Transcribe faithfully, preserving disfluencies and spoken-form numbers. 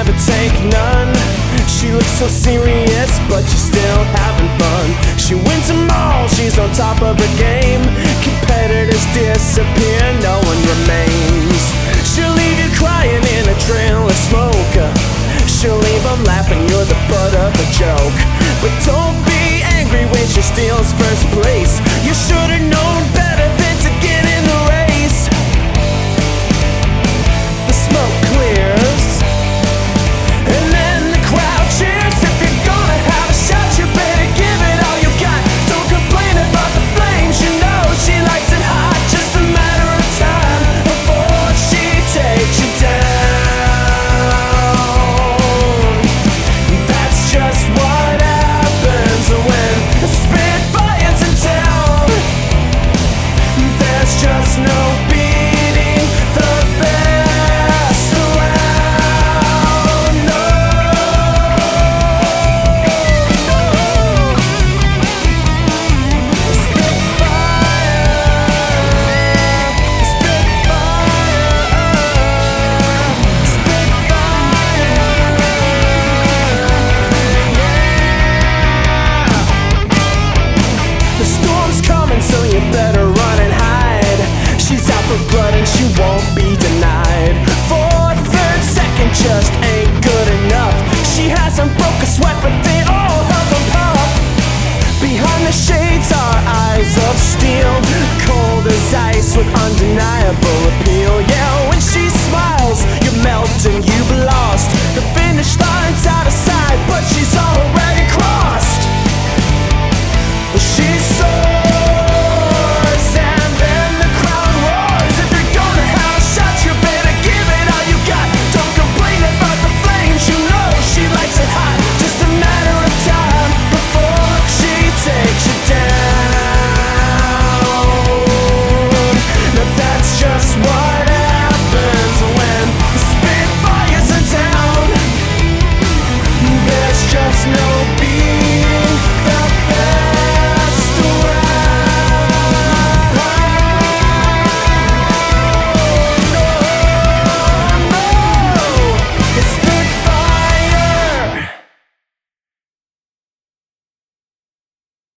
never take none. She looks so serious, but she's still having fun. She wins them all, she's on top of her game. Competitors disappear, no one remains. She'll leave you crying in a trail of smoke. She'll leave them laughing, you're the butt of a joke. But don't be angry when she steals first place. You should've known better than to get in the race. The smoke clears, and then the crowd cheers. If you're gonna have a shot, you better give it all you got. Don't complain about the flames, you know she likes it hot. Just a matter of time before she takes you down. That's just what happens when the Spitfire's in town. There's just no beating the best around. No, no. Spitfire, Spitfire, Spitfire. The storm's coming, so you better run and hide. She's out for blood and she won't be denied. For a third second just ain't good enough. She hasn't broke a sweat, but they all huff and puff. Behind the shades are eyes of steel, cold as ice with undeniable appeal. Yeah, when she smiles, you melt and you